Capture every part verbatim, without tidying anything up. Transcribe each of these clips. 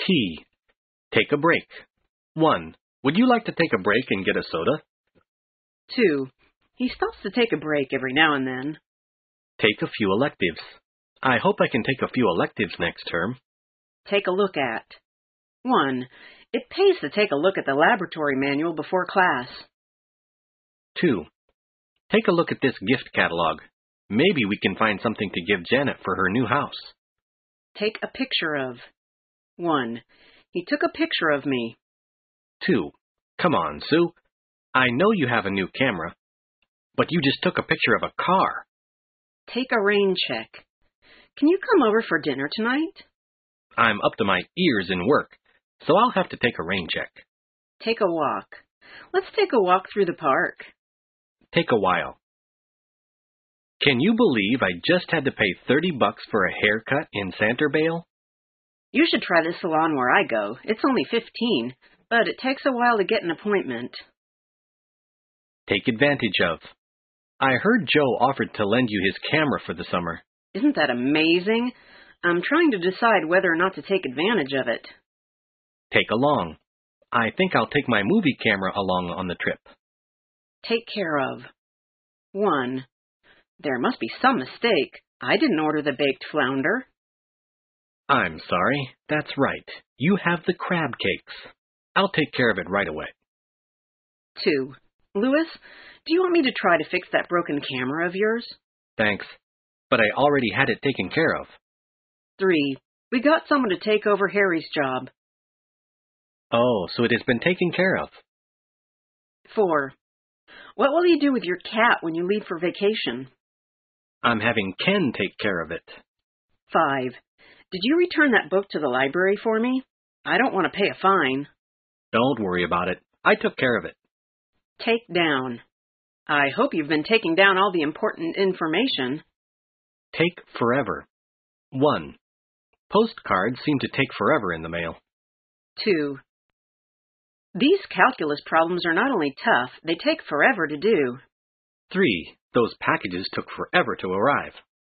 T. Take a break. one. Would you like to take a break and get a soda? two. He stops to take a break every now and then. Take a few electives. I hope I can take a few electives next term. Take a look at. one. It pays to take a look at the laboratory manual before class. two. Take a look at this gift catalog. Maybe we can find something to give Janet for her new house. Take a picture of. one. He took a picture of me. two. Come on, Sue. I know you have a new camera, but you just took a picture of a car. Take a rain check. Can you come over for dinner tonight? I'm up to my ears in work, so I'll have to take a rain check. Take a walk. Let's take a walk through the park. Take a while. Can you believe I just had to pay thirty bucks for a haircut in Santerbale? You should try this salon where I go. It's only fifteen, but it takes a while to get an appointment. Take advantage of. I heard Joe offered to lend you his camera for the summer. Isn't that amazing? I'm trying to decide whether or not to take advantage of it. Take along. I think I'll take my movie camera along on the trip. Take care of. one. There must be some mistake. I didn't order the baked flounder. I'm sorry. That's right. You have the crab cakes. I'll take care of it right away. two. Louis, do you want me to try to fix that broken camera of yours? Thanks, but I already had it taken care of. three. We got someone to take over Harry's job. Oh, so it has been taken care of. four. What will you do with your cat when you leave for vacation? I'm having Ken take care of it. five. Did you return that book to the library for me? I don't want to pay a fine. Don't worry about it. I took care of it. Take down. I hope you've been taking down all the important information. Take forever. one. Postcards seem to take forever in the mail. two. These calculus problems are not only tough, they take forever to do. three. Those packages took forever to arrive.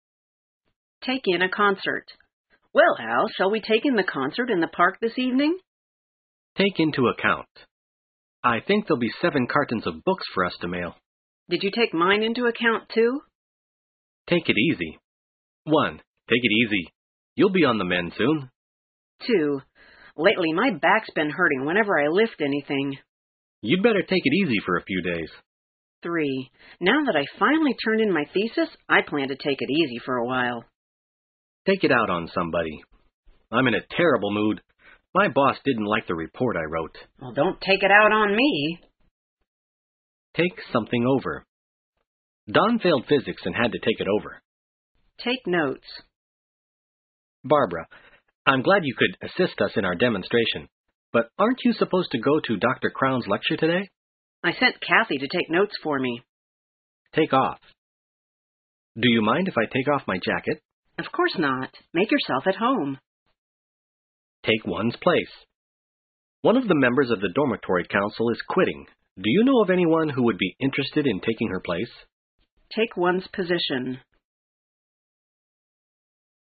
Take in a concert. Well, Al, shall we take in the concert in the park this evening? Take into account. I think there'll be seven cartons of books for us to mail. Did you take mine into account, too? Take it easy. one. Take it easy. You'll be on the mend soon. two. Lately, my back's been hurting whenever I lift anything. You'd better take it easy for a few days. three. Now that I finally turned in my thesis, I plan to take it easy for a while. Take it out on somebody. I'm in a terrible mood. My boss didn't like the report I wrote. Well, don't take it out on me. Take something over. Don failed physics and had to take it over. Take notes. Barbara, I'm glad you could assist us in our demonstration, but aren't you supposed to go to Doctor Crown's lecture today? I sent Kathy to take notes for me. Take off. Do you mind if I take off my jacket? Of course not. Make yourself at home. Take one's place. One of the members of the dormitory council is quitting. Do you know of anyone who would be interested in taking her place? Take one's position.